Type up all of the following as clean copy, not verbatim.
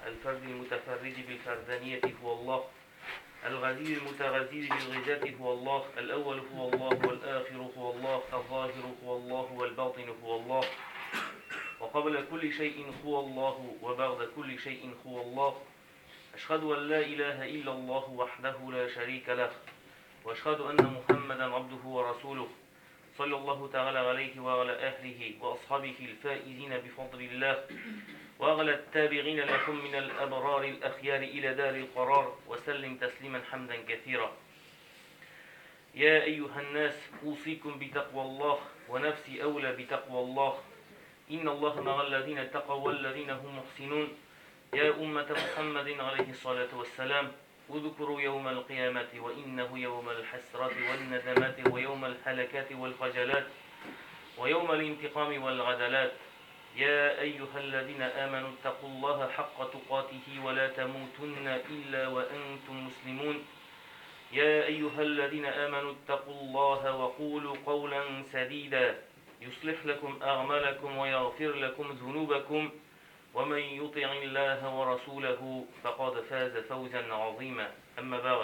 الفرد المتفرد بالفردانية هو الله، الغزير المتغزير بالغزاة هو الله، الأول هو الله والآخر هو الله، الظاهر هو الله والباطن هو الله، وقبل كل شيء هو الله وبعد كل شيء هو الله. أشهد أن لا إله إلا الله وحده لا شريك له، وأشهد أن محمدا عبده ورسوله صلى الله تعالى عليه وعلى أهله وأصحابه الفائزين بفضل الله، وعلى التابعين لهم من الأبرار الأخيار إلى دار القرار، وسلم تسليما حمدا كثيرا. يا أيها الناس أوصيكم بتقوى الله، ونفسي أولى بتقوى الله. إن الله مع الذين اتقوا والذين هم محسنون. يا أمة محمد عليه الصلاة والسلام، اذكروا يوم القيامة وإنه يوم الحسرة والندمات ويوم الهلكات والخجلات ويوم الانتقام والعدلات. يا أيها الذين آمنوا اتقوا الله حق تقاته ولا تموتن إلا وأنتم مسلمون. يا أيها الذين آمنوا اتقوا الله وقولوا قولا سديدا يصلح لكم أعمالكم ويغفر لكم ذنوبكم، ومن يطع الله ورسوله فقد فاز فوزا عظيما. أما بعد.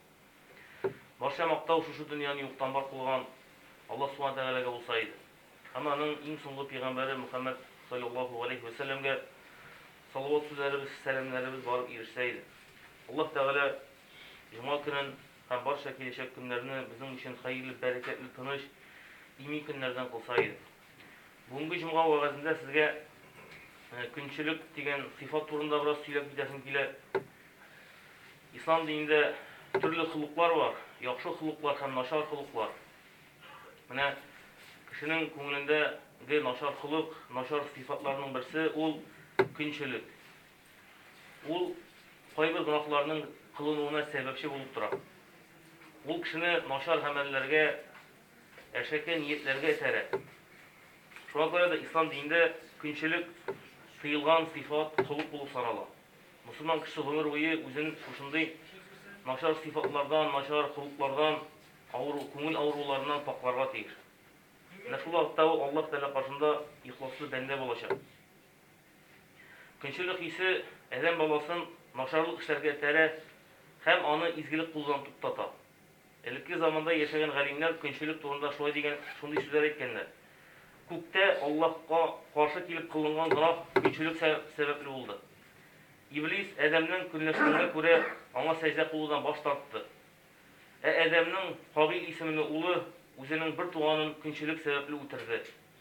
Barcha maqtau şu dünyanı yoqdan bar qilgan Allah Subhanahu Teala'ga bo'lsaydi. Hammaning eng so'nggi payg'ambari Muhammad sallallohu alayhi vasallamga salavat so'zlarimiz, salamlarimiz borib erishsaydi. Alloh Taala juma kunin ham barcha kelajak kunlarni bizning uchun xayrli, barakatli, tinch, ilmiy kunlardan qilsaydi. Bugungi juma va'zimda sizga kunchilik degan sifat turunda biroz söylab ketasim kelar. İslam dinida turli xulqlar bor, yaxshi xulqlar ham nashar xulqlar. Mana kishining ko'nglidagi nashar xulq, nashar sifatlarning birisi ul kunchilik. Ul qaybi gunohlarning qilinuvuna sababchi bo'lib turadi. Ul kishini nashar amallarga, ashaka niyatlarga itaradi. Shunga ko'ra da İslam dinida kunchilik tıyılgan sifat xulq bo'lib sanaladi. Müslüman kişi ömür boyu o'zini shunday nashar sifatlardan, nashar xulqlardan, ko'ngil avrularından poklarga tegir. Ana shu vaqtda Alloh Taala qarshısında ixlosli banda bo'lacak. Kunchilik hisi adam bolasin nasharlik ishlarga itara ham uni izgilik qo'ldan tutata. Ilki zamanda yashagan g'alimlar kunchilik to'g'risida shunday so'zlar aytganlar. Ko'kda Allohga qarshi kelib qilingan gunoh kunchilik sababli bo'ldi. İblis Adamning kunlashganiga ko'ra anga sajda qiluvdan bosh tortdi. Adamning Qobil ismli o'g'li o'zining bir tug'anin kunchilik sababli o'tirdi.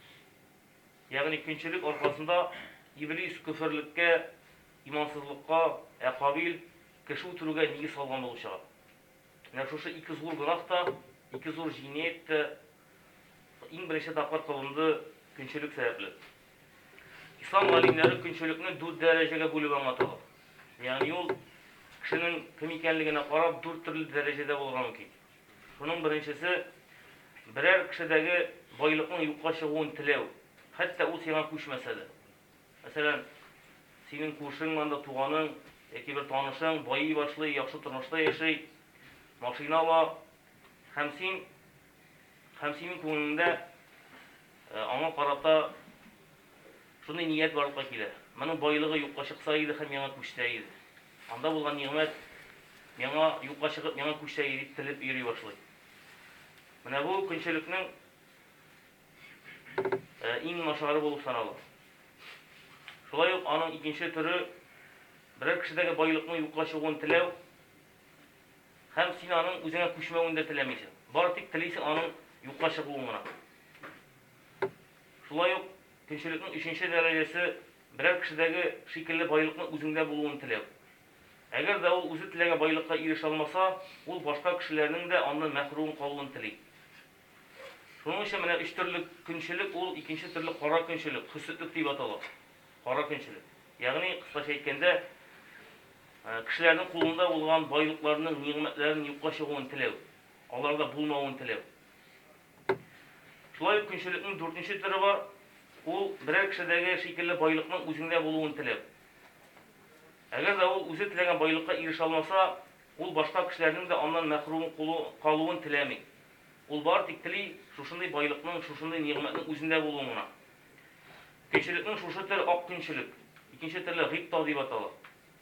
Ya'ni kunchilik orqasida İblis kufrlikka, imonsizlikka, Qobil kishi o'tiruga niyat solgan bo'lishadi. Mana shu ikki zo'r gunohda, ikki zo'r jiniyatda eng birinchi taqdir qilindi kunchilik sababli. İslam alimlari kunchilikni 4 darajaga bo'lib anlatadi. Ya'ni yo'l kishining kim ekanligini qarab 4 turli darajada bo'lgan mumkin. Buning birinchisi biror kishidagi boylikning yo'qqa chiqishini tilav. Hatto u senga qo'shmasa-da. Masalan, sening qo'shning manda tug'aning yoki bir tanishing boyi boshli, yaxshi turmushda yashay, mashina va 50 ko'nglingda anga qarata shunday niyat borliqqa keladi. Mening boyligi yo'qqa chiqsa edi, ham menga qo'shsa edi. Anda bo'lgan ne'mat menga yo'qqa chiqib, menga qo'shsa edi tilib yuriy boshlaydi. Mana bu kunchilikning eng nashari bo'lib sanaladi. Shulay uq aning ikkinchi turi biror kishidagi boylikning yo'qqa chiqishini tilav, ham sen aning o'zingga qo'shmavini tilamaysan. Bortik tilaysan aning yo'qqa chiqishini. Shulay uq kunchilikning 3-chi darajasi biror kishidagi shekilli boylikning o'zingda bo'lishini tilav. Agar da u o'zi tilagan boylikka erisha olmasa, u boshqa kishilarning da ondan mahrum qolishini tilaydi. Shuning uchun mana 3 turli kunchilik, u ikkinchi turli qora kunchilik, xusutlik deb ataladi. Qora kunchilik. Ya'ni qisqacha aytganda, kishilarning qo'lida bo'lgan boyliklarining, ne'matlarining yo'qqa chiqishini tilav, ularda bo'lmavini tilav. Shulay kunchilikning 4-chi turi bor. U biror kishidagi shekilli boylikning o'zingda bo'lishini tilab. Agar da u o'zi tilagan boylikka erisha olmasa, u boshqa kishilarning da ondan mahrum qolishini tilamaydi. U bor tiktili shunday boylikning, shunday ne'matning o'zingda bo'lishini. Kunchilikning shu turi oq kunchilik, ikkinchi turi g'ibto deb ataladi.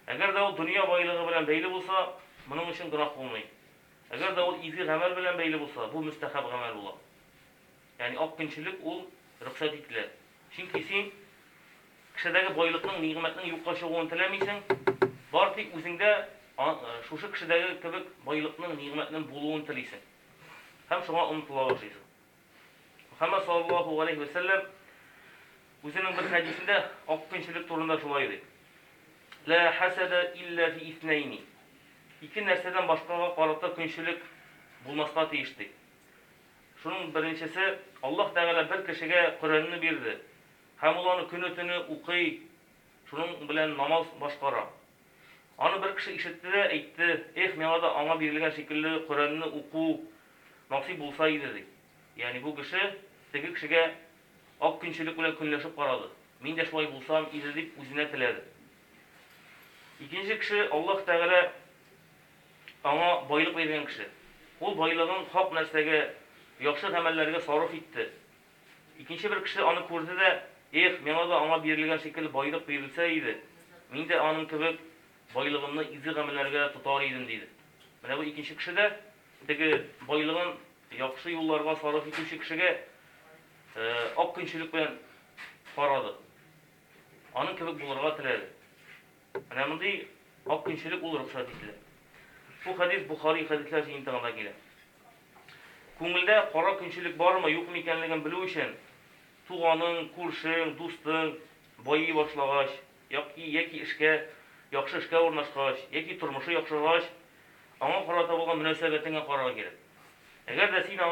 Әгәр дә ул дөнья байлыгы белән бәйле булса, моның өчен гынах булмый. Әгәр дә ул изге гамәл белән бәйле булса, бу мустахаб гамәл була. Ягъни ак көнчелек ул рөхсәт ителә. Чөнки син кешедәге байлыкның, нигъмәтнең юкка чыгуын теләмисең, бар тик үзеңдә шушы кешедәге кебек байлыкның, нигъмәтнең булуын телисең. Һәм шуңа омтыла башлыйсың. Мөхәммәд саллаллаһу алейхи ва сәллям үзенең бер хәдисендә ак көнчелек турында шулай ди. Ла хасада илля фи итнайни. Ике нәрсәдән башкага карата көнчелек булмаска тиеш ди. Шуның беренчесе, Аллаһ Тәгалә бер кешегә Куранны бирде. Һәм ул аны көне-төне укый, шуның белән намаз башкара. Аны бер кеше ишетте дә әйтте: "Эх, миңа да аңа бирелгән шикелле Куранны уку насыйп булса иде" ди. Ягъни бу кеше теге кешегә ак көнчелек белән көнләшеп карады. Мин дә шулай булсам иде дип үзенә теләде. Икенче кеше Аллаһ Тәгалә аңа байлык биргән кеше. Ул байлыгын хак нәрсәгә, яхшы гамәлләргә сарыф итте. Икенче бер кеше аны күрде дә: "Эх, миңа да аңа бирелгән шикелле байлык бирелсә иде. Мин дә аның кебек байлыгымны изге гамәлләргә тотар идем" диде. Менә бу икенче кеше дә теге байлыгын яхшы юлларга сарыф итүче кешегә ак көнчелек белән карады. Аның кебек булырга теләде. Менә мондый ак көнчелек ул рөхсәт ителә. Бу хадис Бухари хадисләр җыентыгында килә. Күңелдә кара көнчелек бармы, юкмы икәнлеген белү өчен туганың, күршең, дустың байый башлагач, яки эшкә, яхшы эшкә урнашкач, яки тормышы яхшыгач, аңа карата булган мөнәсәбәтеңә карарга кирәк. Әгәр дә синең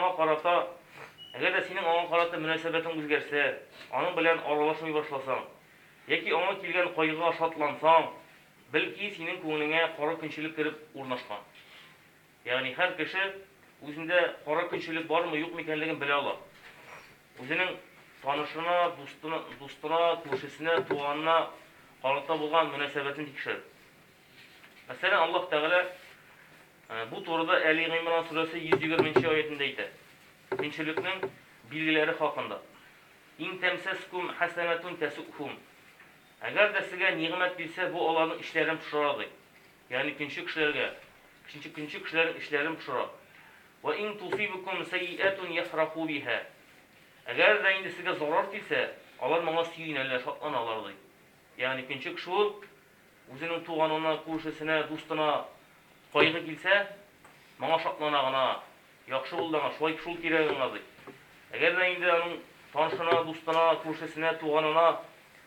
аңа карата мөнәсәбәтең үзгәрсә, аның белән аралашмый башласаң, яки аңа килгән кайгыга шатлансаң, белки синең күңелеңә кара көнчелек кирип урнашкан. Ягъни һәр кеше үзендә кара көнчелек бармы, юкмы икәнлеген белә ала. Үзенең танышына, дустына, күршесенә, туганына карата булган мөнәсәбәтен тикшер. Мәсәлән, Аллаһ Тәгалә бу турыда Әли Гимран сүрәсе 120-нче аятында әйтә. Көнчелекнең билгеләре хакында. Ин тәмсәскум хасанатун тасухум. Әгәр дә сезгә нигъмәт бирсә, бу аларның эшләрен пошыра ди. Ягъни көнче кешеләрнең эшләрен пошыра. Ва ин тусибукум сайyi'atun яфраху биха. Әгәр дә инде сезгә зарар килсә, алар моңа сөенәләр, шатланалар ди. Ягъни көнче кеше үзенең туганына, күршесенә, дустына кайгы килсә, моңа шатлана гына, яхшы булды аңа, шул кирәк аңа ди. Әгәр дә инде аның танышына, дустына, күршесенә, туганына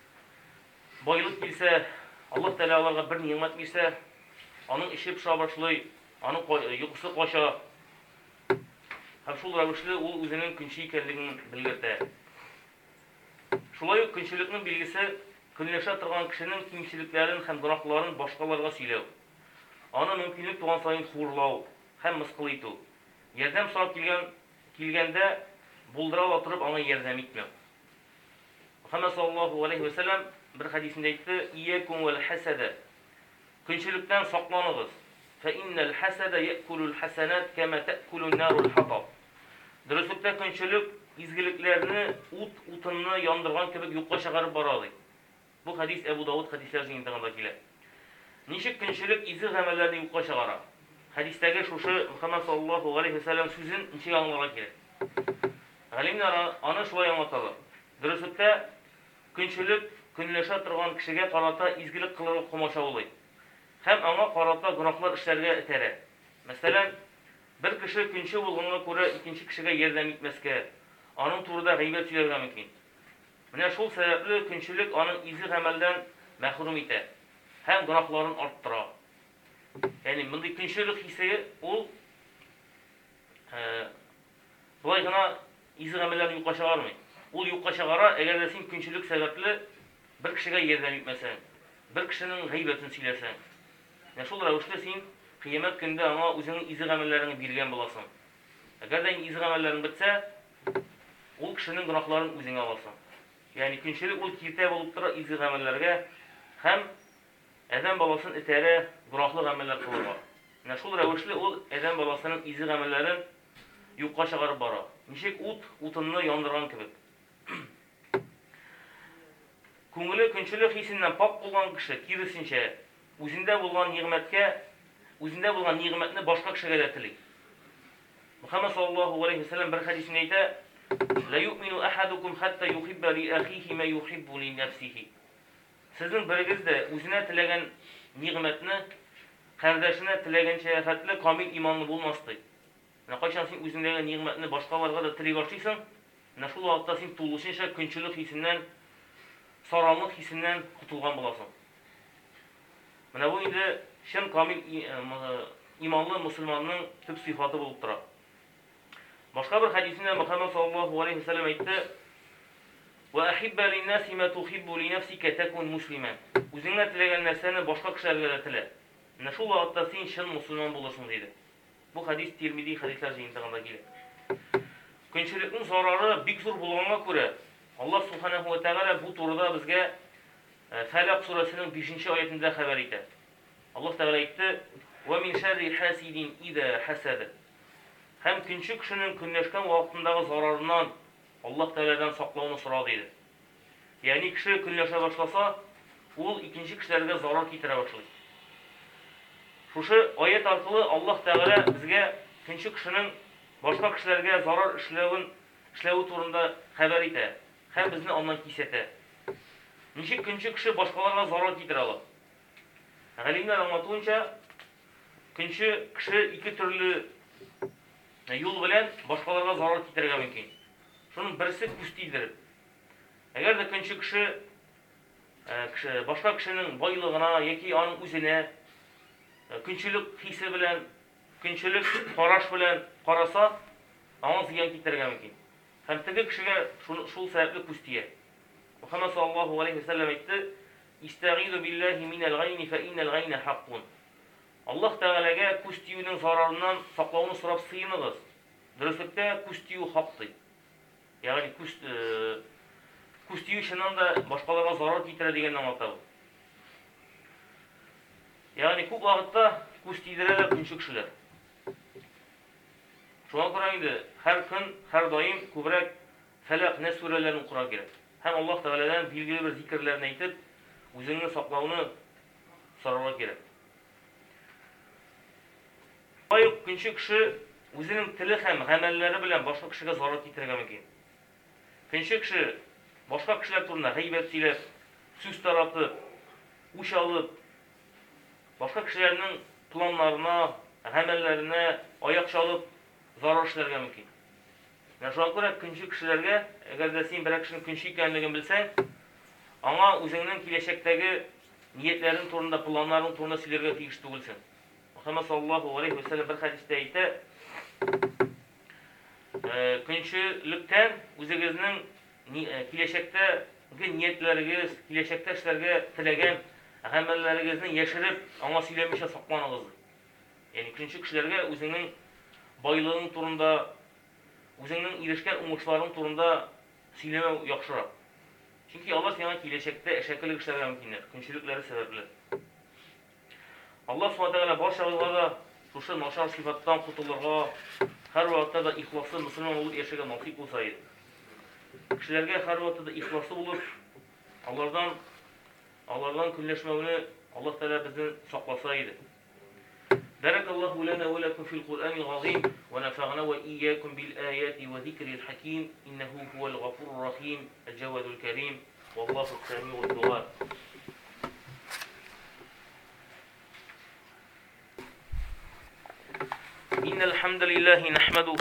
байлык килсә, Аллаһ Тәгалә аларга бер нигъмәт бирсә, аның эше пыша башлый, аның йокысы кача. Һәм шул рәвешле ул үзенең көнче икәнлеген белгертә. Шулай ук көнчелекнең билгесе көнләшә торган кешенең кимчелекләрен һәм гынахларын башкаларга сөйләү. Аны мөмкинлек туган саен хурлау һәм мыскыл итү. Ярдәм сорап килгәндә булдыра торып аңа ярдәм итмәү. Мөхәммәд саллаллаһу алейхи ва сәллям бер хадисендә әйтте: "Иякум вал хасада." Көнчелектән сакланыгыз. Фа иннал хасада я'кулул хасанат кама та'кулун нарул хатаб. Дөреслектә көнчелек изгелекләрне утынны яндырган кебек юкка чыгарып бара ди. Бу хадис Әбу Дауд хадисләр җыентыгында килә. Ничек көнчелек изге гамәлләрне юкка чыгара? Хадистәге шушы Мөхәммәд саллаллаһу алейхи ва сәллям сүзен ничек аңларга кирәк? Галимнәр аны шулай аңлаталар. Дөреслектә көнчелек көнләшә торган кешегә карата изгелек кылырга комачаулый. Һәм аңа карата гынахлар эшләргә этәрә. Мәсәлән, бер кеше көнче булганга күрә икенче кешегә ярдәм итмәскә, аның турыда гыйбат сөйләргә мөмкин. Менә шул сәбәпле көнчелек аның изге гамәлдән мәхрүм итә һәм гынахларын арттыра. Ягъни мондый көнчелек хисе ул булай гына изге гамәлләрне юкка чыгармый. Ул юкка чыгара, әгәр дә син көнчелек сәбәпле бер кешегә ярдәм итмәсәң, бер кешенең гыйбатын сөйләсәң. Менә шул рәвешле син кыямәт көндә аңа үзеңнең изге гамәлләреңне биргән буласың. Әгәр дә изге гамәлләрең бетсә, ул кешенең гынахларын үзеңә аласың. Ягъни көнчелек ул киртә булып тора изге гамәлләргә һәм адәм баласын этәрә гынахлы гамәлләр кылырга. Менә шул рәвешле ул адәм баласының изге гамәлләрен юкка чыгарып бара. Ничек утынны яндырган кебек. Күңеле көнчелек хисеннән пак булган кеше, киресенчә, үзендә булган нигъмәтне башка кешегә дә тели. Мөхәммәд саллаллаһу алейхи ва саллям бер хадисендә әйтә: "Ла ю'мину ахадукум хатта юхибба ли ахиhi ма юхиббу ли нафсиhi." Сезнең берегез дә үзенә теләгән нигъмәтне кардәшенә теләгәнчә хәтле камил иманлы булмас ди. Кайчан син үзеңдәге нигъмәтне башкаларга да тели башлыйсың, шул вакытта син тулысынча көнчелек хисеннән, саранлык хисеннән кутылган буласың. Менә бу инде чын камил иманлы мөселманның төп сыйфаты булып тора. Башка бер хадисендә Мөхәммәд саллаллаһу алейхи ва саллям әйтте: "Ва ахибба лин-наси ма тухиббу ли-нафсика такун муслиман." Үзеңә теләгән нәрсәне башка кешеләргә дә телә. Шул вакытта син чын мөселман булырсың диде. Бу хадис Тирмизи хадислар җыентыгында килә. Көнчелекнең зарары бик зур булганга күрә, Аллаһ субханаһу ва тәгалә бу турыда безгә Фәләк сурәсенең 5-нче аятында хәбәр итә. Аллаһ тәгалә әйтте: "Ва мин шарри хасидин иза хасада." Һәм көнче кешенең көнләшкән вакытындагы зарарыннан Аллаһ тәгаләдән саклауны сора диде. Ягъни кеше көнләшә башласа, ул икенче кешеләргә зарар китерә башлый. Шушы аят аркылы Аллаһ тәгалә безгә көнче кешенең башка кешеләргә зарар эшләүе турында хәбәр итә һәм безне аннан кисәтә. Ничек көнче кеше башкаларга зарар китерә ала? Галимнәр аңлатуынча, көнче кеше ике төрле юл белән башкаларга зарар китерергә мөмкин. Шуның берсе күз тидереп. Әгәр дә көнче кеше башка кешенең байлыгына яки аның үзенә көнчелек хисе белән, көнчелек караш белән караса, аңа зыян китерергә мөмкин. Һәм теге кешегә шул сәбәпле күз тия. Мөхәммәд саллаллаһу алейхи ва саллям әйтте: "Истәгизу биллаһи минал гайни фа иннал гайна хаккун." Аллаһ тәгаләгә күз тиюнең зарарыннан саклауны сорап сыйыныгыз. Дөреслекдә күз тию хактый. Ягъни күз тию чыннан да башкаларга зарар китерә дигәнне аңлата. Ягъни күп вакытта күз тидерәләр көнче кешеләр. Шуңа күрә инде һәр көн, һәр даим күбрәк Фәләк нәс сүрәләрен укырга кирәк. Һәм Аллаһ тәгаләдән билгеле бер зикрләрне әйтеп, үзеңне саклауны сорарга кирәк. Бай көнче кеше үзенең теле һәм гамәлләре белән башка кешегә зарар китерергә мөмкин. Көнче кеше башка кешеләр турында гыйбат сөйләп, сүз таратып, үч алып, башка кешеләрнең планнарына, гамәлләренә аяк чалып зарар эшләргә мөмкин. Шуңа күрә көнче кешеләргә, әгәр дә син бер кешенең көнче икәнлеген белсәң, аңа үзеңнең киләчәктәге ниятләрен турында, планнарын турында сөйләргә тиеш түгелсең. Мөхәммәд саллаллаһу алейхи ва саллям бер хадистә әйтә: "Көнчелектән үзегезнең киләчәктәге ниятләрегез, киләчәктә эшләргә теләгән гамәлләрегезне яшереп, аңа сөйләмичә сакланыгыз." Ягъни көнче кешеләргә үзеңнең байлыгың турында, үзеңнең ирешкән уңышларың турында сөйләмәү яхшырак. Чөнки Аллаһ сиңа киләчәктә әшәкелек эшләргә мөмкинлек, көнчелекләре сәбәпле. Аллаһ Субханаһу ва тәгалә барчабызга да шушы начар сыйфаттан кутылырга, һәр вакытта да ихласлы мөселман булып яшәргә насыйп булса иде. Кешеләргә һәр вакытта да ихласлы булып, алардан көнләшмәүне Аллаһ Тәгалә безне сакласа иде. Баракаллаху лана ва лакум фил Qur'анил азим ва нафa'на ва iyyakum bil ayati wa dhikril hakim innahu huwal ghafurur rahim al-jawadul karim wallahu as-sami'ud du'a. إن الحمد لله نحمده